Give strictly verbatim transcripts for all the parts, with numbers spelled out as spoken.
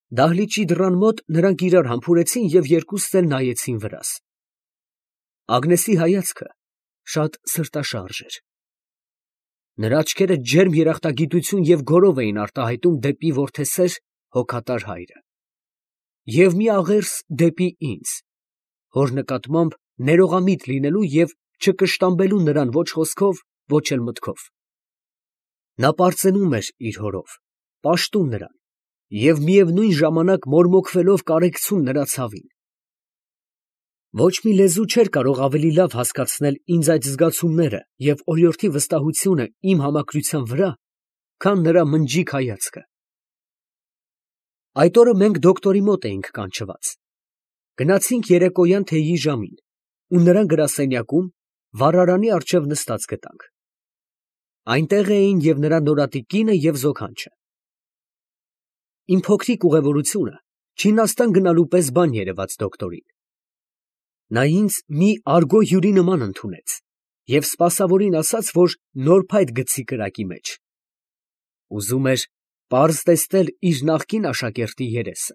Դահլիճի դռան մոտ նրանք իրար համբուրեցին և երկուսն էլ նայեցին վրաս։ Ագնեսի հայացքը շատ սրտաշարժ էր։ Նրա աչքերը ջերմ երախտագիտություն և գոռով էին արտահայտում դեպի որդեսեր հոգատար հայրը և մի աղերս դեպի ինձ, հոր նկատմամբ ներողամիտ լինելու և չկշտամբելու նրան ոչ խոսքով, ոչ էլ մտքով։ Նա պարծենում էր իր հորով, պաշտում նրան և միևնույն ժամանակ մորմոքվելով կարեկցում նրա ցավին։ Ոչ մի լեզու չէր կարող ավելի լավ հասկացնել ինձ այդ զգացումները և օրիորդի վստահությունը իմ համակրության վրա, քան նրա մնջիկ հայացքը։ Այդ օրը մենք դոկտորի մոտ էինք կանչված։ Գնացինք երեկոյան թեյի ժամին ու նրան գրասենյակում վառարանի առջև նստած գտանք։ Այնտեղ էին և նրա նորատի կինը և զոքանչը։ Իմ փոքրիկ ուղևորությունը Չինաստան գնալու պես բան երևաց դոկտորին։ Նա ինձ մի արգո հյուրի նման ընդունեց և սպասավորին ասաց, որ նոր փայտ գցի կրակի մեջ։ Ուզում էր պարզ տեսնել իր նախկին աշակերտի երեսը։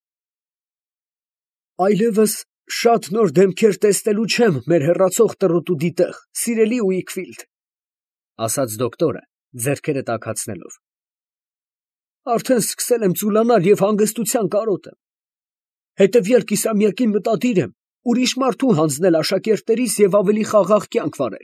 «Այլևս շատ նոր դեմքեր տեսնելու չեմ մեր հեռացող տռոտուդի տեղ, սիրելի Ուիքֆիլդ, ֊ ասաց դոկտորը, ձեռքերը տաքացնելով։ Արդեն սկսել եմ ծուլանալ և հանգստության կարոտ եմ։ Հետևյալ կիսամյակին մտադիր եմ ուրիշ մարդու հանձնել աշակերտներիս և ավելի խաղաղ կյանք վարել։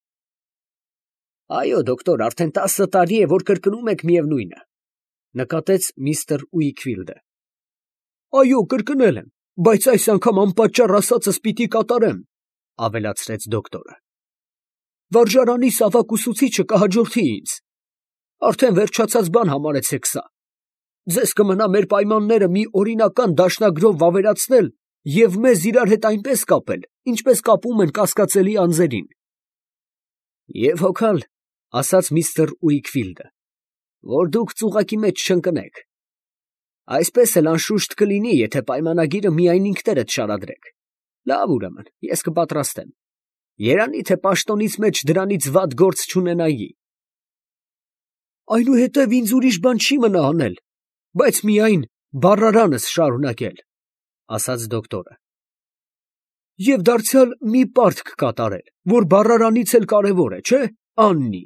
Այո, դոկտոր, արդեն տասը տարի է, որ կրկնում եք միևնույնը, ֊ նկատեց միստր Ուիքֆիլդը։ Այո, կրկնել եմ, բայց այս անգամ անպատճառ ասածս պիտի կատարեմ, ֊ ավելացրեց դոկտորը։ Վարժարանի սավակ ուսուցիչը կհաջորդի ինձ։ Արդեն վերջացած բան համարեցեք սա։ Ձեզ կմնա մեր պայմանները մի օրինական դաշնագրով վավերացնել և մեզ իրար հետ այնպես կապել, ինչպես կապում են կասկածելի անձերին։ Եվ հոգալ, ֊ ասաց միստր Ուիքֆիլդը, որ դուք ծուղակի մեջ չընկնեք։ Այսպես էլ անշուշտ կլինի, եթե պայմանագիրը միայն ինքներդ շարադրեք։ Լավ, ուրեմն, ես կպատրաստեմ։ Երանի թե պաշտոնիս մեջ դրանից վատ գործ չունենայի։ Այնուհետև ինձ ուրիշ բան չի մնա անել, բայց միայն վառարանս շարունակել, ֊ ասաց դոկտորը։ Եվ դարձյալ մի պարտք կատարել, որ վառարանից էլ կարևոր է, չէ՞, Աննի։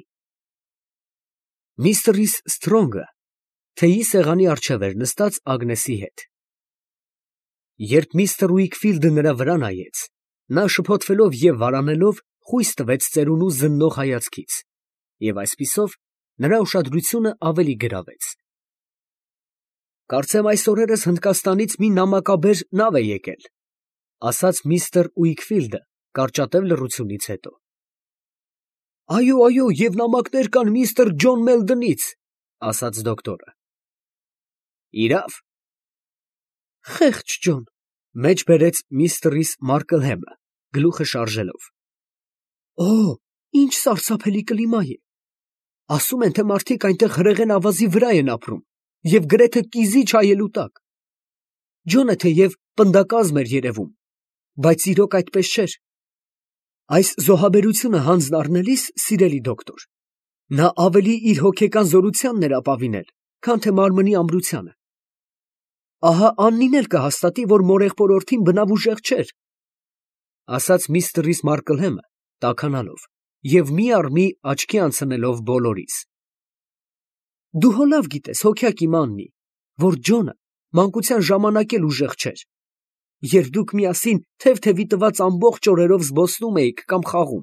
Միստր Սթրոնգը թեյի սեղանի առջև էր նստած Ագնեսի հետ։ Երբ միստր Ուիքֆիլդը նրա վրա նայեց, նա շփոթվելով և վարանելով խույս տվեց ծերունու զննող հայացքից, և այսպիսով նրա ուշադրությունը ավելի գրավեց։ Կարծեմ այս օրերս Հնդկաստանից մի նամակաբեր նավ է եկել, ֊ ասաց միստր Ուիքֆիլդը կարճատև լռությունից հետո։ Այո, այո, և նամակներ կան միստր Ջոն Մելդնից, ֊ ասաց դոկտորը։ Իրավ։ Խեղճ Ջոն, ֊ մեջ բերեց միստր Մարկլհեմը, գլուխը շարժելով։ Օ, ինչ սարսափելի կլիմա է։ Ասում են, թե մարդիկ այնտեղ հրեղեն ավազի վրա են ապրում և գրեթե կիզի չայելու տակ։ Ջոնը թեև պնդակազմ էր երևում, բայց իրոք այդպես չէր։ Այս զոհաբերությունը հանձն առնելիս, սիրելի դոկտոր, նա ավելի իր հոգեկան զորությանն էր ապավինել, քան թե մարմնի ամրությանը։ Ահա Աննին էլ կհաստատի, որ մորեղբորորդին բնավ ուժեղ չէր, ֊ ասաց միստր Մարկլհեմը տաքանալով և մի առ մի աչքի անցնելով բոլորիս։ Դու հո լավ գիտես, հոգյակ իմ Աննի, որ Ջոնը մանկության ժամանակ էլ ուժեղ չէր, երբ դուք միասին թև֊թևի տված ամբողջ օրերով զբոսնում էիք կամ խաղում։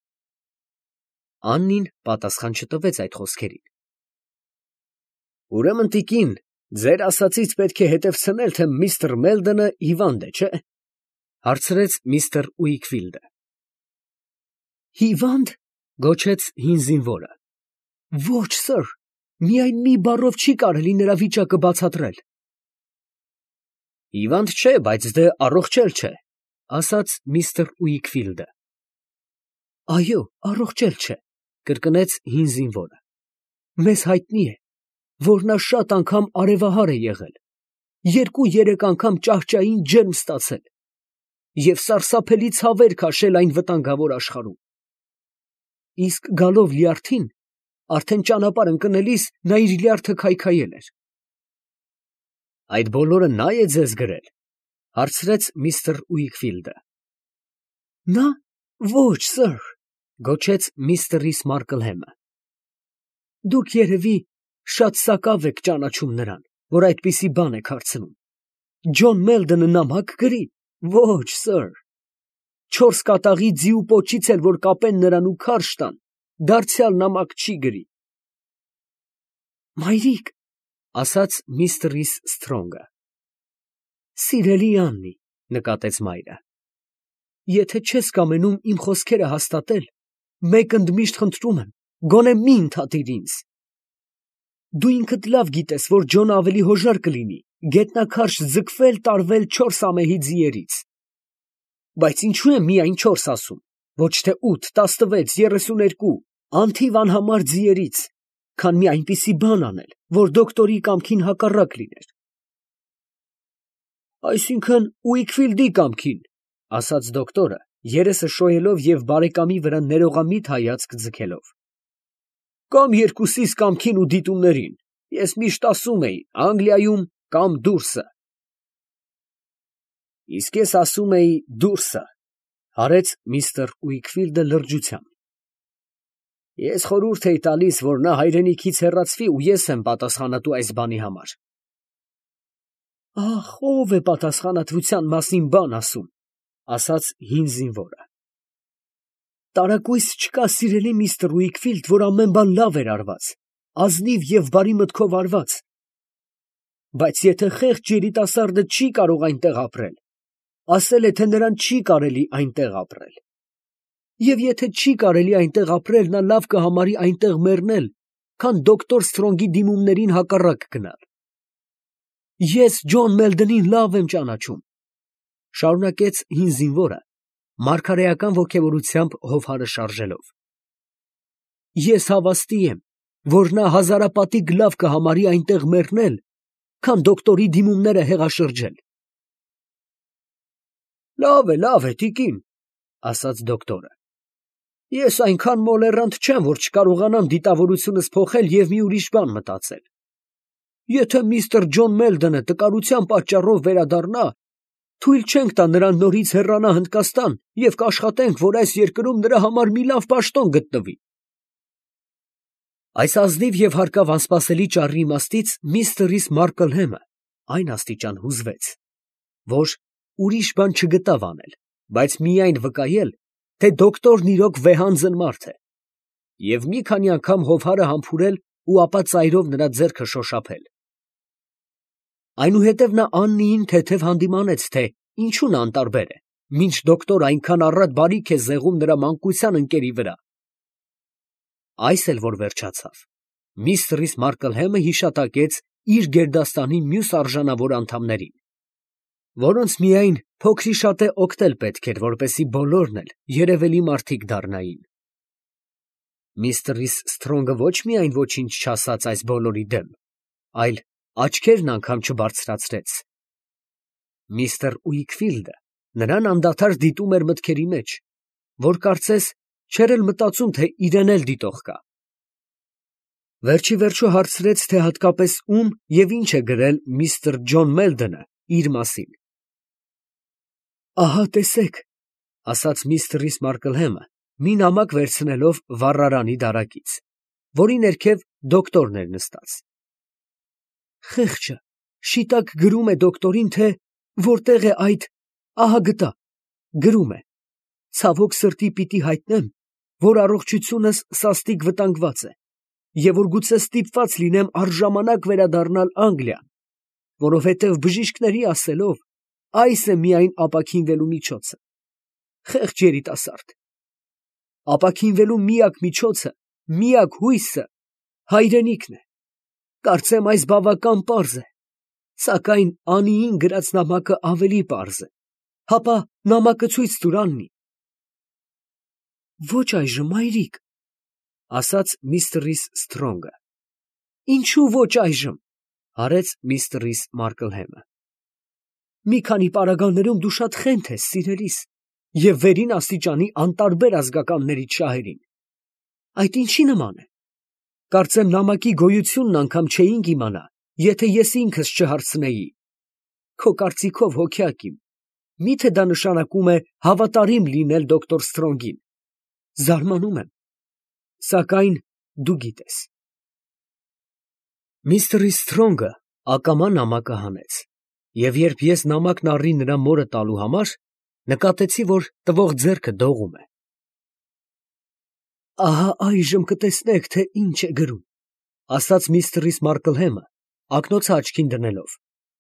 Աննին պատասխան չտվեց այդ խոսքերին։ Ուրեմն, տիկին, ձեր ասածից պետք է հետևցնել, թե միստր Մելդոնը հիվանդ է, չէ՞, ֊ հարցրեց միստր Ուիքֆիլդը։ Հիվա՞նդ, ֊ գոչեց հին զինվորը։ Ոչ, սըր, միայն մի բառով չի կարելի նրա վիճակը բացատրել։ Հիվանդ չէ, բայց դե առողջ էլ չէ, ֊ ասաց միստր Ուիքֆիլդը։ Այո, առողջ էլ չէ, ֊ կրկնեց հին զինվորը։ Մեզ հայտնի է, որ նա շատ անգամ արևահար է եղել, երկու֊երեք անգամ ճահճային ջերմ ստացել և սարսափելի ցավեր քաշել այն վտանգավոր աշխարհում։ Իսկ գալով լյարդին, արդեն ճանապարհ ընկնելիս նա իր լյարդը քայքայել էր։ Այդ բոլորը նա է ձեզ գրել, հարցրեց միստր Ուիքֆիլդը։ Նա, ոչ, սըր, գոչեց միստր Ռիս Մարկլհեմը։ Դուք երևի շատ սակավ եք ճանաչում նրան, որ այդպիսի բան եք հարցնում։ Ջոն Մելդոնը նամակ գրի, ոչ, սըր։ Չորս կատաղի ձի ու պոչից էլ որ կապեն նրան ու քարշ տան, դարձյալ նամակ չի գրի։ Մայրիկ, ասաց միստր Ռիս Սթրոնգը։ Սիրելի Աննի, նկատեց մայրը, եթե չես կամենում իմ խոսքերը հաստատել, մեկ ընդմիշտ խնդրում եմ, գոնե մի ընդհատիր ինձ։ Դու ինքդ լավ գիտես, որ Ջոնը ավելի հոժար կլինի, գետնաքարշ ձգվել տարվել չորս ամեհի ձիերից։ Բայց ինչու եմ միայն չորս ասում, ոչ թե ութ, տասնվեց, երեսուներկու, անթիվ անհամար ձիերից, քան մի այնպիսի բան անել, որ դոկտորի կամքին հակառակ լիներ։ Այսինքն Ուիքֆիլդի կամքին, ասաց դոկտորը, երեսը շոյելով և բարեկամի վրա ներողամիտ հայացք ձգելով։ Կամ երկուսիս կամքին ու դիտումներին, ես միշտ ասում էի, Անգլիայում կամ դուրսը։ Իսկ ես ասում էի դուրսը, հարեց միստր Ուիքֆիլդը լրջությամբ։ Ես խորհուրդ էի տալիս, որ նա հայրենիքից հեռացվի ու ես եմ պատասխանատու այս բանի համար։ Ախ, ով է պատասխանատվության մասին բան ասում, ասաց հին զինվորը։ Տարակույս չկա, սիրելի միստր Ուիքֆիլդ, որ ամեն բան լավ էր արված, ազնիվ և բարի մտքով արված։ Բայց եթե խեղճ երիտասարդը չի կարող այնտեղ ապրել, ասել է, թե նրան չի կարելի այնտեղ ապրել։ Եվ եթե չի կարելի այնտեղ ապրել, նա լավ կհամարի այնտեղ մեռնել, քան դոկտոր Սթրոնգի դիմումներին հակառակ գնալ։ Ես Ջոն Մելդոնին լավ եմ ճանաչում, շարունակեց հին զինվորը, մարգարեական ոգևորությամբ հովհարը շարժելով։ Ես հավաստի եմ, որ նա հազարապատիկ լավ կհամարի այնտեղ մեռնել, քան դոկտորի դիմումները հեղաշրջել։ Լավ է, լավ է, տիկին, ասաց դոկտորը։ Ես այնքան մոլեռանդ չեմ, որ չկարողանամ դիտավորությունս փոխել և մի ուրիշ բան մտածել։ Եթե միստր Ջոն Մելդոնը տկարության պատճառով վերադառնա, թույլ չենք տա նրան նորից հեռանա Հնդկաստան և կաշխատենք, որ այս երկրում նրա համար մի լավ պաշտոն գտնվի։ Այս ազնիվ և հարկավ անսպասելի ճառի իմաստից միստր Ռիս Մարկլհեմը այն աստիճան հուզվեց, որ ուրիշ բան չգտավ անել, բայց միայն վկայել, թե դոկտորն իրոք վեհանձն մարդ է, և մի քանի անգամ հովհարը համբուրել ու ապա ծայրով նրա ձեռքը շոշափել։ Այնուհետև նա Աննիին թեթև հանդիմանեց, թե ինչու նա անտարբեր է, մինչ դոկտորը այնքան առատ բարիք է զեղում նրա մանկության ընկերի վրա։ Այս էլ որ վերջացավ, միստր Ռիս Մարկլհեմը հիշատակեց իր գերդաստանի մյուս արժանավոր անդամներին, որոնց միայն փոքրիշատե օգնել պետք էր, որպեսզի բոլորն էլ երևելի մարդիկ դառնային։ Միստր Ռիս Սթրոնգը ոչ միայն ոչինչ չասաց այս բոլորի դեմ, այլ աչքերն անգամ չբարձրացրեց։ Միստր Ուիքֆիլդը նրան անդադար դիտում էր մտքերի մեջ, որ կարծես չէր էլ մտածում, թե իրեն էլ դիտող կա։ Վերջի վերջո հարցրեց, թե հատկապես ում և ինչ է գրել միստր Ջոն Մելդոնը իր մասին։ Ահա տեսեք, ասաց միստր Ռիս Մարկլհեմը, մի նամակ վերցնելով վառարանի դարակից, որի ներքև դոկտորն էր նստած։ Խեղճը շիտակ գրում է դոկտորին, թե որտեղ է այդ, ահա գտա, գրում է. ցավոք սրտի պիտի հայտնեմ, որ առողջությունս սաստիկ վտանգված է, և որ գուցե ստիպված լինեմ առժամանակ վերադառնալ Անգլիա, որովհետև բժիշկների ասելով, այս է միայն ապաքինվելու միջոցը։ Խեղճ երիտասարդ, ապաքինվելու միակ միջոցը, միակ հույսը հայրենիքն է։ Կարծեմ այս բավական պարզ է, սակայն Անիին գրած նամակը ավելի պարզ է։ Հապա նամակը ցույց տուր, Աննի։ Ոչ այժմ, մայրիկ, ասաց միստր Ռիս Սթրոնգը։ Ինչու ոչ այժմ, հարեց միստր Ռիս Մարկլհեմը։ Մի քանի պարագաներում դու շատ խենթ ես, սիրելիս, և վերին աստիճանի անտարբեր ազգականներից շահերին։ Այդ ինչի նման է։ Կարծեմ նամակի գոյությունն անգամ չէինք իմանա, եթե ես ինքս չհարցնեի, քո կարծիքով հոգյակ իմ, միթե դա նշանակում է հավատարիմ լինել դոկտոր Սթրոնգին։ Զարմանում եմ, սակայն դու գիտես։ Միստր Սթրոնգը ակամա նամակը հանեց, և երբ ես նամակն առի նրա մորը տալու համար, նկատեցի, որ տվող ձեռքը դողում է։ Ահա այժմ կտեսնեք, թե ինչ է գրում, ասաց միստր Մարկլհեմը, ակնոցը աչքին դնելով։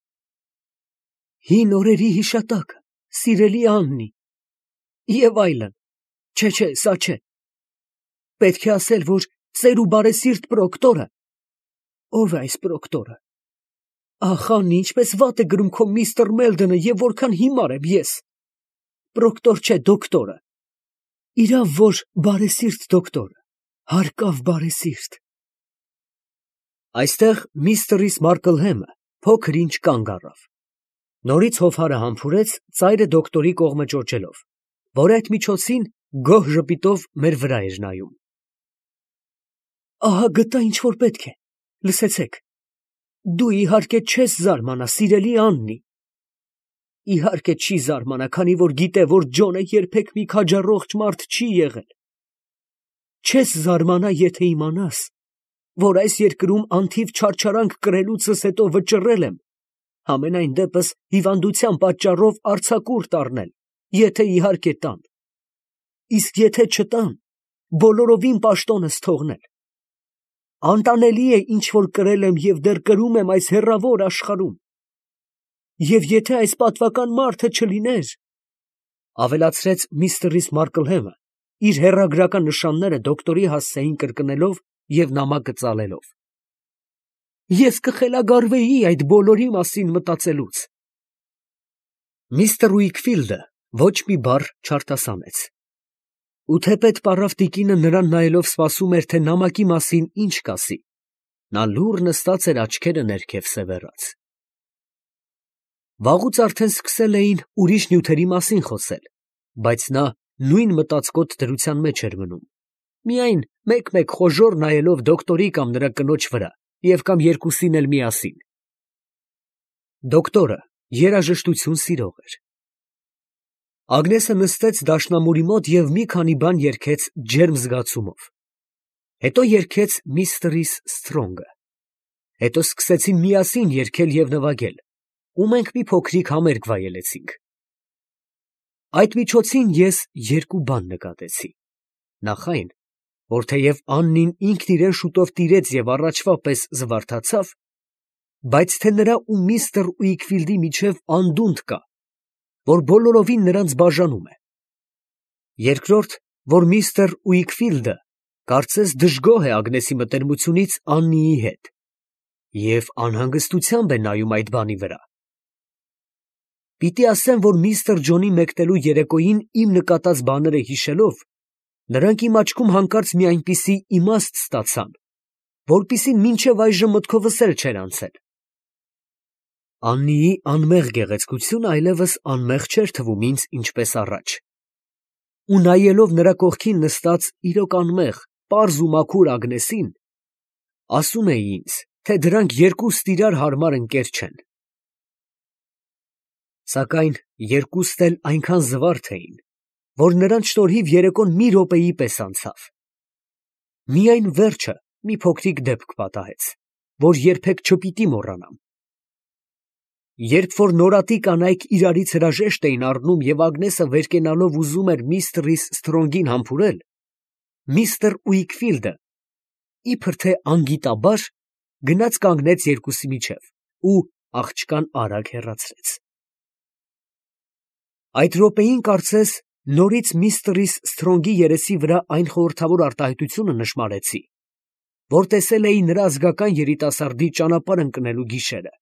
Հին օրերի հիշատակը, սիրելի Աննի, և այլն, չէ, չէ, սա չէ։ Պետք է ասել, որ ծեր ու բարեսիրտ Պրոկտորը, ո՞վ է այս Պրոկտորը։ Ախ, Աննի, ինչպես վատ է գրում քո միստր Մելդոնը և որքան հիմար եմ ես։ Պրոկտոր չէ, դոկտորը։ Իրավ, որ բարեսիրտ դոկտորը, հարկավ բարեսիրտ։ Այստեղ միստր Մարկլհեմը փոքր ինչ կանգ առավ։ Նորից հովհարը համբուրեց, ծայրը դոկտորի կողմը ճոճելով, որ այդ միջոցին գոհ ժպիտով մեր վրա էր նայում։ Ահա գտա, ինչ որ պետք է, լսեցեք, դու իհարկե չես զարմանա, սիրելի Աննի։ Իհարկե չի զարմանա, քանի որ գիտե, որ Ջոնը երբեք մի քաջառողջ մարդ չի եղել։ Չես զարմանա, եթե իմանաս, որ այս երկրում անթիվ չարչարանք կրելուցս հետո վճռել եմ, համենայն դեպս հիվանդության պատճառով արձակուրդ առնել, եթե իհարկե տան։ Իսկ եթե չտան, բոլորովին պաշտոնս թողնել։ Անտանելի է, ինչ որ կրել եմ և դեռ կրում եմ այս հեռավոր աշխարհում։ Եվ եթե այս պատվական մարդը չլիներ, ավելացրեց միստր Մարկլհեմը, իր հեռագրական նշանները դոկտորի հասցեին կրկնելով և նամակը ծալելով, ես կխելագարվեի այդ բոլորի մասին մտածելուց։ Միստր Ուիքֆիլդը ոչ մի բառ չարտասանեց։ Ու թեպետ պառավ տիկինը նրան նայելով սպասում էր, թե նամակի մասին ինչ կասի, նա լուռ նստած էր աչքերը ներքև սևեռած։ Վաղուց արդեն սկսել էին ուրիշ նյութերի մասին խոսել, բայց նա նույն մտածկոտ դրության մեջ էր մնում, միայն մեկ֊մեկ խոժոռ նայելով դոկտորի կամ նրա կնոջ վրա և կամ երկուսին էլ միասին։ Դոկտորը երաժշտություն սիրող էր։ Ագնեսը նստեց դաշնամուրի մոտ և մի քանի բան երգեց ջերմ զգացումով։ Հետո երգեց միստր Սթրոնգը։ Հետո սկսեցին միասին երգել և նվագել, ու մենք մի փոքրիկ համերգ վայելեցինք։ Այդ միջոցին ես երկու բան նկատեցի. նախ այն, որ թեև Աննին ինքն իրեն շուտով տիրեց և առաջվա պես զվարթացավ, բայց թե նրա ու միստր Ուիքֆիլդի միջև անդունդ կա, որ բոլորովին նրանց բաժանում է։ Երկրորդ, որ միստր Ուիքֆիլդը կարծես դժգոհ է Ագնեսի մտերմությունից Աննիի հետ և անհանգստությամբ է նայում այդ բանի վրա։ Պիտի ասեմ, որ միստր Ջոնի մեկնելու երեկոյին իմ նկատած բաները հիշելով, նրանք իմ աչքում հանկարծ մի այնպիսի իմաստ ստացան, որպիսին մինչև այժմ մտքովս էլ չէր անցել։ Աննիի անմեղ գեղեցկությունը այլևս անմեղ չէր թվում ինձ ինչպես առաջ։ Ու նայելով նրա կողքին նստած իրոք անմեղ, պարզ ու մաքուր Ագնեսին, ասում էի ինձ, թե դրանք երկուստ իրար հարմար ընկեր չեն։ Սակայն երկուստ էլ այնքան զվարթ էին, որ նրանց շնորհիվ երեկոն մի րոպեի պես անցավ։ Միայն վերջը մի փոքրիկ դեպք պատահեց, որ երբեք չպիտի մոռանամ։ Երբ որ նորատի կանայք իրարից հրաժեշտ էին առնում և Ագնեսը վեր կենալով ուզում էր միստր Սթրոնգին համբուրել, միստր Ուիքֆիլդը, իբր թե անգիտաբար, գնաց կանգնեց երկուսի միջև ու աղջկան արագ հեռացրեց։ Այդ րոպեին կարծես նորից միստր Սթրոնգի երեսի վրա այն խորհրդավոր արտահայտությունը նշմարեցի, որ տեսել էի նրա ազգական երիտասարդի ճանապարհ ընկնելու գիշերը։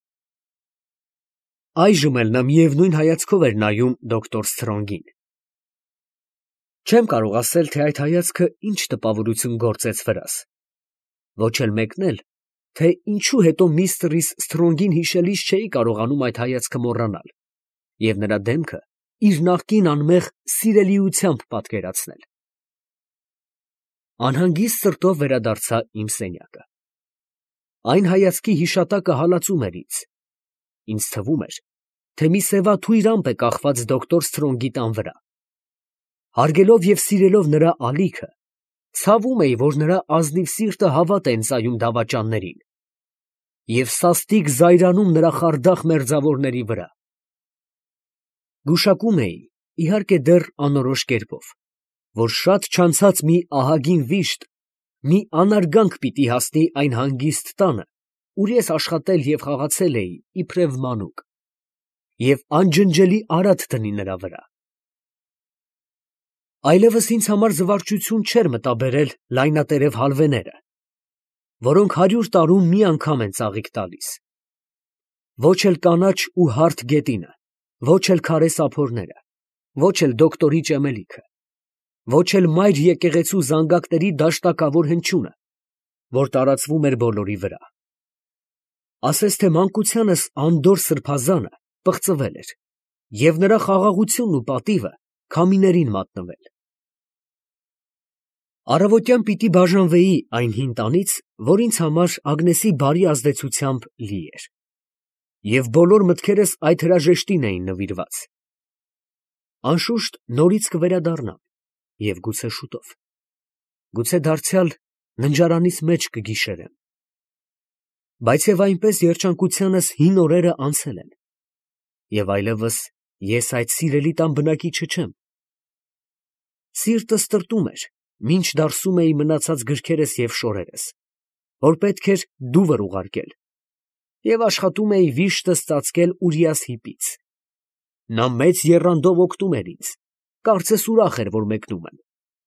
Այժմ էլ նա միևնույն հայացքով էր նայում դոկտոր Սթրոնգին։ Չեմ կարող ասել, թե այդ հայացքը ինչ տպավորություն գործեց վրաս, ոչ էլ մեկնել, թե ինչու հետո միստր Սթրոնգին հիշելիս չէի կարողանում այդ հայացքը մոռանալ և նրա դեմքը իր նախկին անմեղ սիրելիությամբ պատկերացնել։ Անհանգիստ սրտով վերադարձա իմ սենյակը։ Այն հայացքի հիշատակը հալածում էր ինձ։ Ինձ թվում էր, թե մի սևաթույր ամպ է կախված դոկտոր Սթրոնգի տան վրա։ Հարգելով և սիրելով նրա ալիքը, ցավում էի, որ նրա ազնիվ սիրտը հավատ է ընծայում դավաճաններին և սաստիկ զայրանում նրա խարդախ մերձավորների վրա։ Գուշակում էի, իհարկե դեռ անորոշ կերպով, որ շատ չանցած մի ահագին վիշտ, մի անարգանք պիտի հասնի այն հանգիստ տանը, ուր ես աշխատել և խաղացել էի իբրև մանուկ, և անջնջելի արատ դնի նրա վրա։ Այլևս ինձ համար զվարճություն չէր մտաբերել լայնատերև հալվեները, որոնք հարյուր տարում մի անգամ են ծաղիկ տալիս։ Ոչ էլ կանաչ ու հարթ գետինը, ոչ էլ քարե սափորները, ոչ էլ դոկտորի ճեմելիքը, ոչ էլ մայր եկեղեցու զանգակների դաշտակավոր հնչյունը, որ տարածվում էր բոլորի վրա։ Ասես թե մանկությանս անդորր սրբազանը պղծվել էր, և նրա խաղաղությունն ու պատիվը քամիներին մատնվել։ Առավոտյան պիտի բաժանվեի այն հին տանից, որ ինձ համար Ագնեսի բարի ազդեցությամբ լի էր, և բոլոր մտքերս այդ հրաժեշտին էին նվիրված։ Անշուշտ նորից կվերադառնամ, և գուցե շուտով, գուցե դարձյալ ննջարանիս մեջ կգիշերեմ։ Բայց և այնպես երջանկությանս հին օրերը անցել են, և այլևս ես այդ սիրելի տան բնակիչը չեմ։ Սիրտս տրտում էր, մինչ դարսում էի մնացած գրքերս և շորերս, որ պետք էր դուվր ուղարկել, և աշխատում էի վիշտս ծածկել Ուրիաս հիպից։ Նա մեծ եռանդով օգնում էր ինձ, կարծես ուրախ էր, որ մեկնում եմ։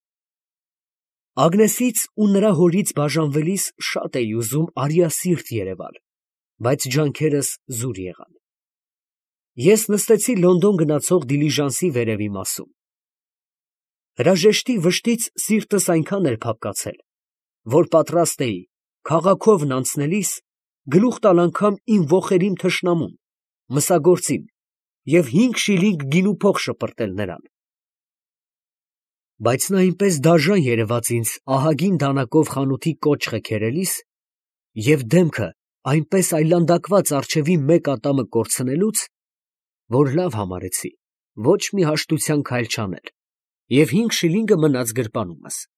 Ագնեսից ու նրա հորից բաժանվելիս շատ էի ուզում արիասիրտ երևալ, բայց ջանքերս զուր եղան։ Ես նստեցի Լոնդոն գնացող դիլիժանսի վերևի մասում։ Հրաժեշտի վշտից սիրտս այնքան էր փափկացել, որ պատրաստ էի քաղաքովն անցնելիս գլուխ տալ անգամ իմ ոխերիմ թշնամուն, մսագործին, և հինգ շիլինգ գինու փող շպրտել նրան։ Բայց նա այնպես դաժան երևաց ինձ ահագին դանակով խանութի կոճղը քերելիս և դեմքը այնպես այլանդակված առջևի մեկ ատամը կորցնելուց, որ լավ համարեցի ոչ մի հաշտության քայլ չանել և հինգ շիլինգը մնաց գրպանումս։